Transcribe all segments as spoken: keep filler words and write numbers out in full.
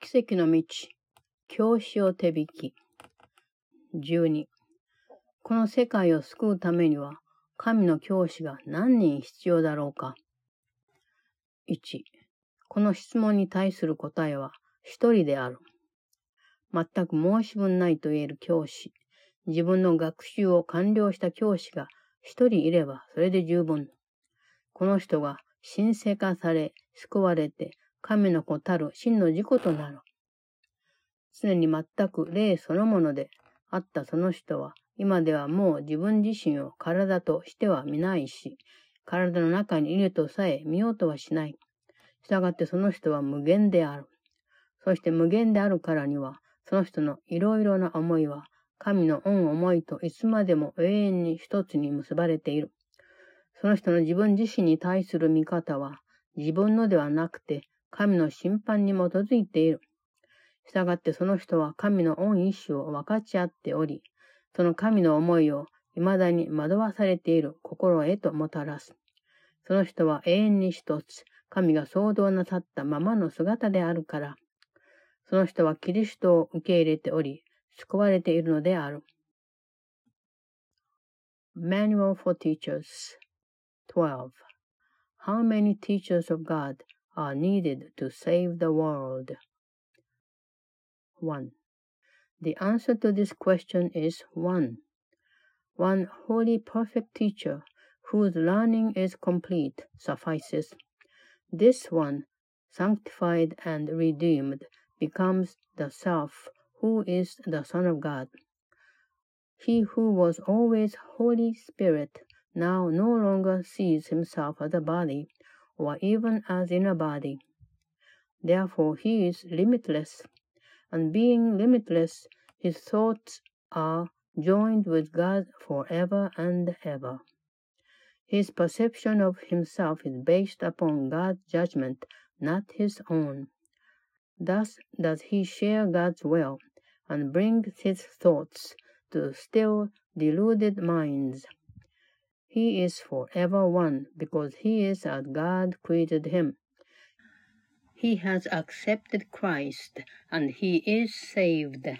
奇跡の道、教師を手引き。じゅうに。この世界を救うためには、神の教師が何人必要だろうか。いち。この質問に対する答えは一人である。全く申し分ないと言える教師、自分の学習を完了した教師が一人いればそれで十分。この人が神聖化され、救われて、神の子たる真の自己となる。常に全く霊そのものであったその人は、今ではもう自分自身を体としては見ないし、体の中にいるとさえ見ようとはしない。したがってその人は無限である。そして無限であるからには、その人のいろいろな思いは、神の御思いといつまでも永遠に一つに結ばれている。その人の自分自身に対する見方は、自分のではなくて、神の審判に基づいている。したがってその人は神の御意志を分かち合っており、その神の思いを未だに惑わされている心へともたらす。その人は永遠に一つ、神が創造なさったままの姿であるから、その人はキリストを受け入れており、救われているのである。Manual for Teachers じゅうに. How many teachers of God are needed to save the world? one. The answer to this question is one. One wholly perfect teacher whose learning is complete suffices. This one, sanctified and redeemed, becomes the self who is the Son of God. He who was always Holy Spirit now no longer sees himself as a body, or even as in a body. Therefore he is limitless, and being limitless, his thoughts are joined with God forever and ever. His perception of himself is based upon God's judgment, not his own. Thus does he share God's will, and brings his thoughts to still deluded minds. He is forever one, because he is as God created him. He has accepted Christ, and he is saved.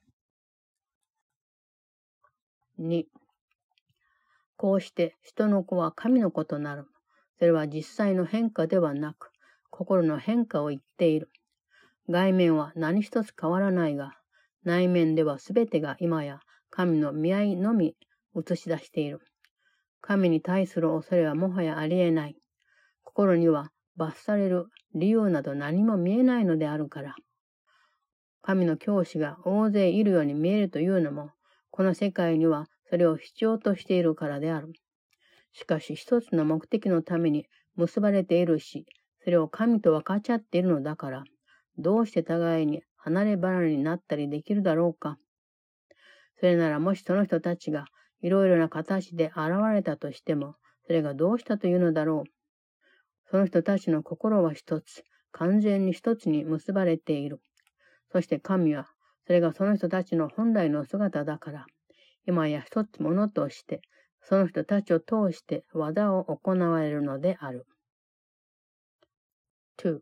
に. こうして人の子は神の子となる。それは実際の変化ではなく、心の変化を言っている。外面は何一つ変わらないが、内面ではすべてが今や神の見合いのみ映し出している。神に対する恐れはもはやありえない。心には罰される理由など何も見えないのであるから。神の教師が大勢いるように見えるというのも、この世界にはそれを必要としているからである。しかし一つの目的のために結ばれているし、それを神と分かち合っているのだから、どうして互いに離れ離れになったりできるだろうか。それならもしその人たちがいろいろな形で現れたとしても、それがどうしたというのだろう。その人たちの心は一つ、完全に一つに結ばれている。そして神は、それがその人たちの本来の姿だから、今や一つものとして、その人たちを通して技を行われるのである。two.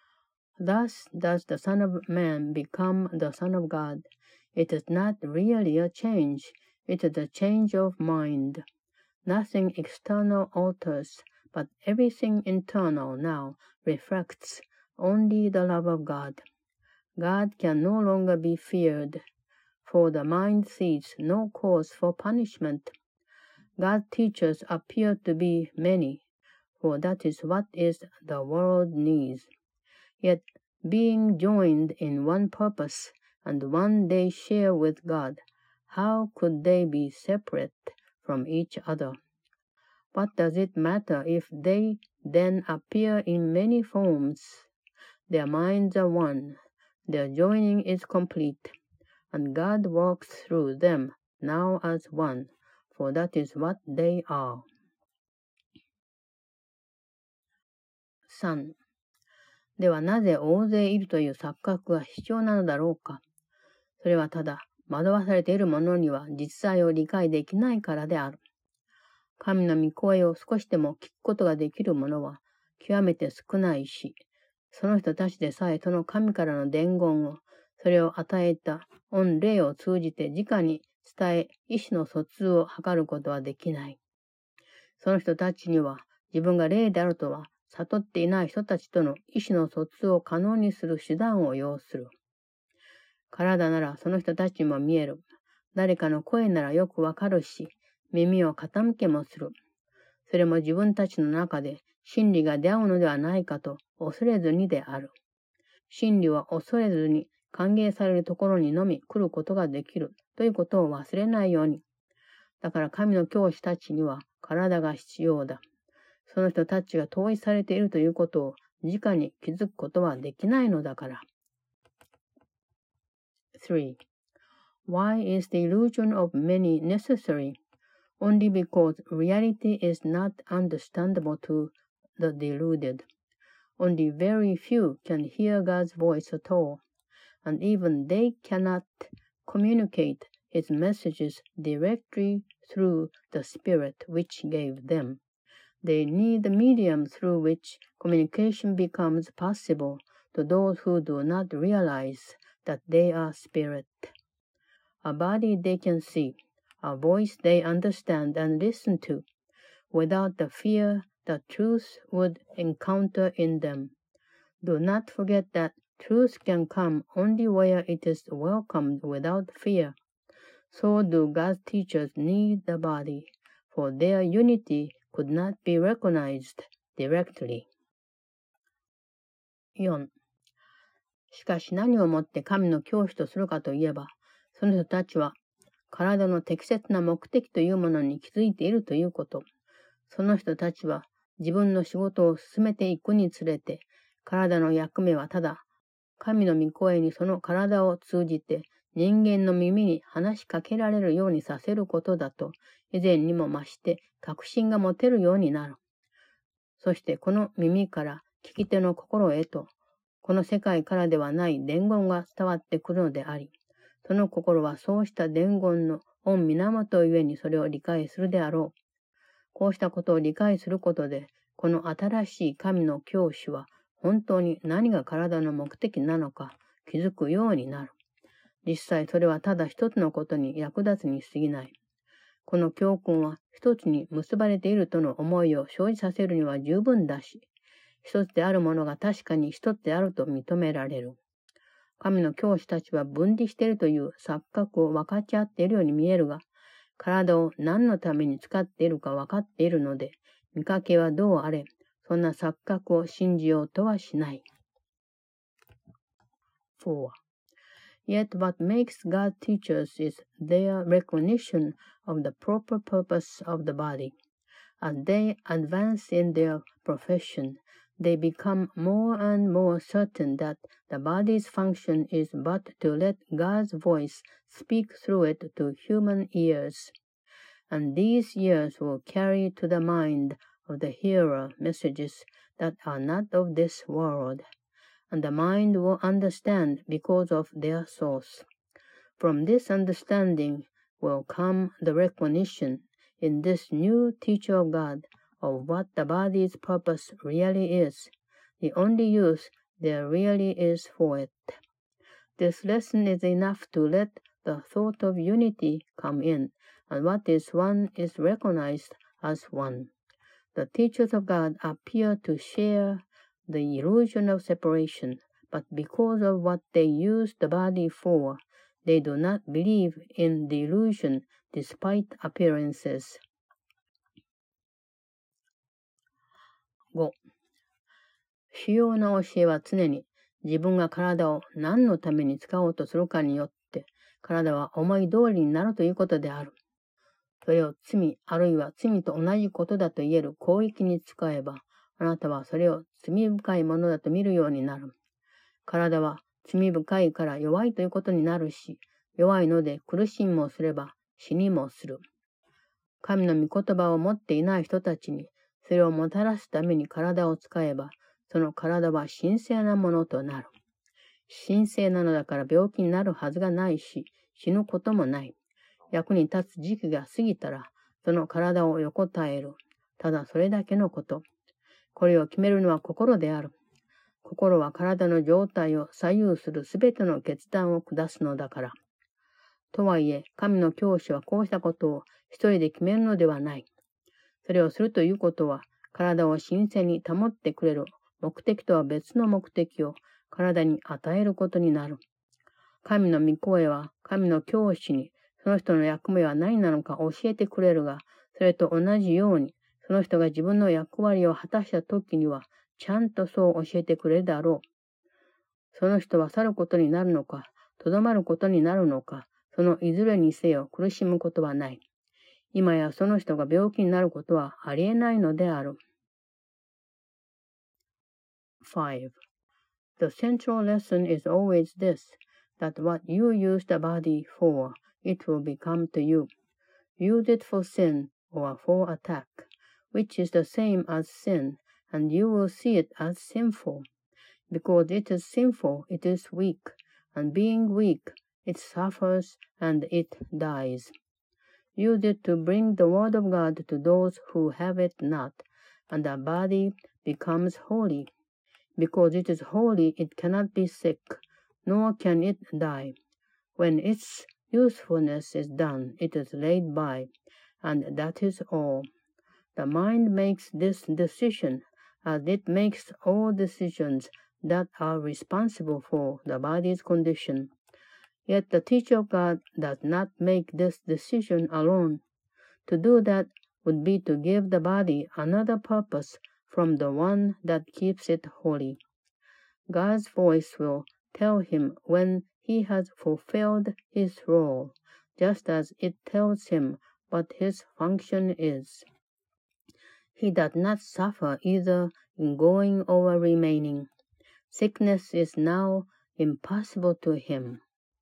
Thus does the Son of Man become the Son of God. It is not really a change, it is a change of mind. Nothing external alters, but everything internal now reflects only the love of God. God can no longer be feared, for the mind sees no cause for punishment. God's teachers appear to be many, for that is what is the world needs. Yet, being joined in one purpose, and one they share with God, how could they be separate from each other? What does it matter if they then appear in many forms? Their minds are one, their joining is complete, and God works through them now as one, for that is what they are. さん. ではなぜ大勢いるという錯覚が必要なのだろうか。それはただ惑わされている者には実際を理解できないからである。神の御声を少しでも聞くことができる者は極めて少ないし、 その人たちでさえその神からの伝言を、それを与えた御霊を通じて直に伝え、意思の疎通を図ることはできない。その人たちには自分が霊であるとは悟っていない人たちとの意思の疎通を可能にする手段を要する。体ならその人たちにも見える。誰かの声ならよくわかるし、耳を傾けもする。それも自分たちの中で真理が出会うのではないかと恐れずにである。真理は恐れずに歓迎されるところにのみ来ることができるということを忘れないように。だから神の教師たちには体が必要だ。その人たちが統一されているということを直に気づくことはできないのだから。three. Why is the illusion of many necessary? Only because reality is not understandable to the deluded. Only very few can hear God's voice at all, and even they cannot communicate His messages directly through the Spirit which gave them. They need the medium through which communication becomes possible to those who do not realize that they are spirit. A body they can see, a voice they understand and listen to, without the fear that truth would encounter in them. Do not forget that truth can come only where it is welcomed without fear. So do God's teachers need the body, for their unity could not be recognized directly. よん. しかし何をもって神の教師とするかといえば、その人たちは体の適切な目的というものに気づいているということ。その人たちは自分の仕事を進めていくにつれて、体の役目はただ、神の御声にその体を通じて人間の耳に話しかけられるようにさせることだと、以前にも増して確信が持てるようになる。そしてこの耳から聞き手の心へと、この世界からではない伝言が伝わってくるのであり、その心はそうした伝言の御源ゆえにそれを理解するであろう。こうしたことを理解することで、この新しい神の教師は本当に何が体の目的なのか気づくようになる。実際それはただ一つのことに役立つに過ぎない。この教訓は一つに結ばれているとの思いを生じさせるには十分だし、一つであるものが確かに一つであると認められる。神の教師たちは分離しているという錯覚を分かち合っているように見えるが、体を何のために使っているか分かっているので、見かけはどうあれ、そんな錯覚を信じようとはしない。four. Yet what makes God teachers is their recognition of the proper purpose of the body. As they advance in their profession, they become more and more certain that the body's function is but to let God's voice speak through it to human ears. And these ears will carry to the mind of the hearer messages that are not of this world. And the mind will understand because of their source. From this understanding will come the recognition in this new teacher of God of what the body's purpose really is, the only use there really is for it. This lesson is enough to let the thought of unity come in, and what is one is recognized as one. The teachers of God appear to share the illusion of separation, but because of what they use the body for, they do not believe in the illusion despite appearances. ご. 主要な教えは常に自分が体を何のために使おうとするかによって体は思い通りになるということである。それを罪あるいは罪と同じことだと言える攻撃に使えば、あなたはそれを罪深いものだと見るようになる。体は罪深いから弱いということになるし、弱いので苦しみもすれば死にもする。神の御言葉を持っていない人たちにそれをもたらすために体を使えば、その体は神聖なものとなる。神聖なのだから病気になるはずがないし、死ぬこともない。役に立つ時期が過ぎたら、その体を横たえる。ただそれだけのこと。これを決めるのは心である。 心は体の状態を左右するすべての決断を下すのだから。とはいえ、神の教師はこうしたことを一人で決めるのではない。それをするということは、体を新鮮に保ってくれる目的とは別の目的を体に与えることになる。神の御声は神の教師にその人の役目は何なのか教えてくれるが、それと同じように、その人が自分の役割を果たした時には、ちゃんとそう教えてくれるだろう。その人は去ることになるのか、とどまることになるのか、そのいずれにせよ苦しむことはない。今やその人が病気になることはありえないのである。five. The central lesson is always this, that what you use the body for, it will become to you. Use it for sin or for attack, which is the same as sin, and you will see it as sinful. Because it is sinful, it is weak, and being weak, it suffers and it dies. Use it to bring the word of God to those who have it not, and the body becomes holy. Because it is holy, it cannot be sick, nor can it die. When its usefulness is done, it is laid by, and that is all. The mind makes this decision, as it makes all decisions that are responsible for the body's condition. Yet the teacher of God does not make this decision alone. To do that would be to give the body another purpose from the one that keeps it holy. God's voice will tell him when he has fulfilled his role, just as it tells him what his function is. He does not suffer either in going or remaining. Sickness is now impossible to him.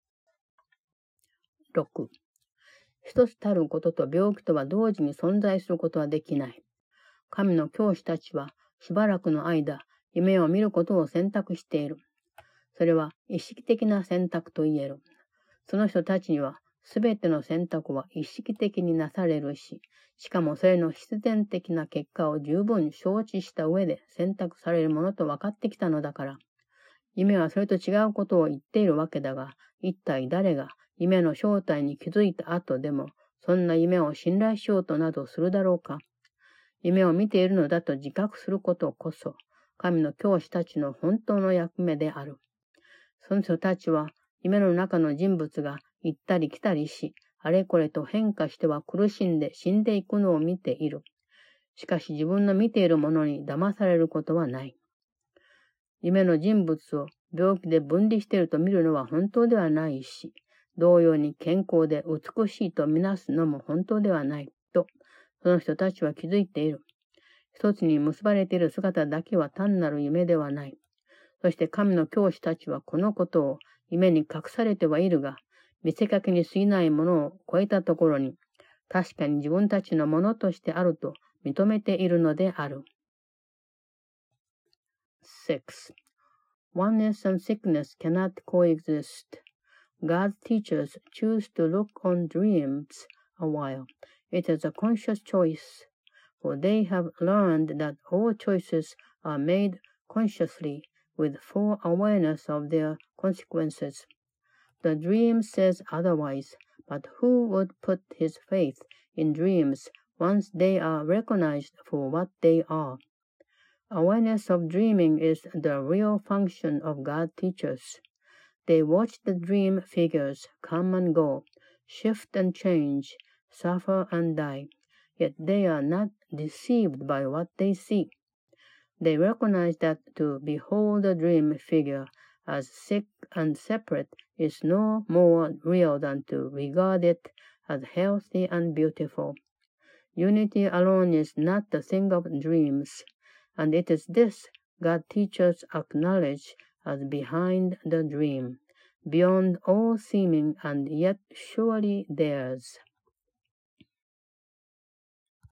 ろく. 一つたることと病気とは同時に存在することはできない。神の教師たちはしばらくの間、夢を見ることを選択している。それは意識的な選択と言える。その人たちにはすべての選択は意識的になされるし、しかもそれの必然的な結果を十分承知した上で選択されるものと分かってきたのだから。夢はそれと違うことを言っているわけだが、一体誰が夢の正体に気づいた後でも、そんな夢を信頼しようとなどするだろうか。夢を見ているのだと自覚することこそ、神の教師たちの本当の役目である。その人たちは、夢の中の人物が行ったり来たりし、あれこれと変化しては苦しんで死んでいくのを見ている。しかし自分の見ているものに騙されることはない。夢の人物を病気で分離していると見るのは本当ではないし、同様に健康で美しいとみなすのも本当ではないと、その人たちは気づいている。一つに結ばれている姿だけは単なる夢ではない。そして神の教師たちはこのことを夢に隠されてはいるが、見せかけに過ぎないものを超えたところに、確かに自分たちのものとしてあると認めているのである。six. Oneness and sickness cannot coexist. God's teachers choose to look on dreams a while. It is a conscious choice, for they have learned that all choices are made consciously with full awareness of their consequences. The dream says otherwise, but who would put his faith in dreams once they are recognized for what they are? Awareness of dreaming is the real function of God teachers. They watch the dream figures come and go, shift and change, suffer and die, yet they are not deceived by what they see. They recognize that to behold a dream figure as sick and separate is no more real than to regard it as healthy and beautiful. Unity alone is not the thing of dreams, and it is this God teachers acknowledge as behind the dream, beyond all seeming and yet surely theirs.